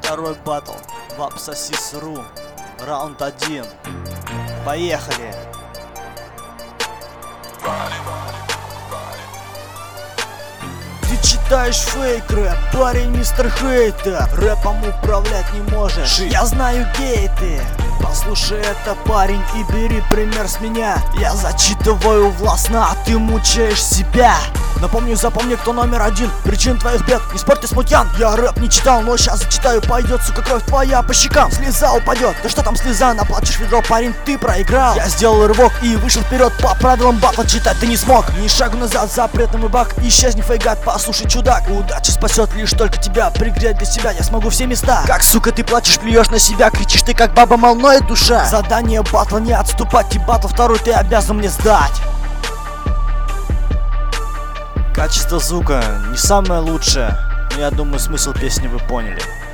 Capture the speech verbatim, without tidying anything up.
Второй батл в Апсосис.ру. Раунд один. Поехали. Ты читаешь фейк рэп, парень мистер Хейтер. Рэпом управлять не можешь, я знаю гейты. Послушай это, парень, и бери пример с меня. Я зачитываю властно, а ты мучаешь себя. Напомню, запомни, кто номер один. Причин твоих бед, не спорь ты, смутьян. Я рэп не читал, но сейчас зачитаю. Пойдет, сука, кровь твоя по щекам. Слеза упадет, да что там слеза, наплачешь ведро, парень, ты проиграл. Я сделал рывок и вышел вперед, по правилам батла читать ты не смог. Ни шагу назад, запретный мой баг, исчезни, фейгат, послушай, чудак. Удача спасет лишь только тебя, пригреть для себя я смогу все места. Как, сука, ты плачешь, плюешь на себя, кричишь ты, как баба, молноет душа. Задание батла не отступать, и батл второй ты обязан мне сдать. Качество звука не самое лучшее, но я думаю, смысл песни вы поняли.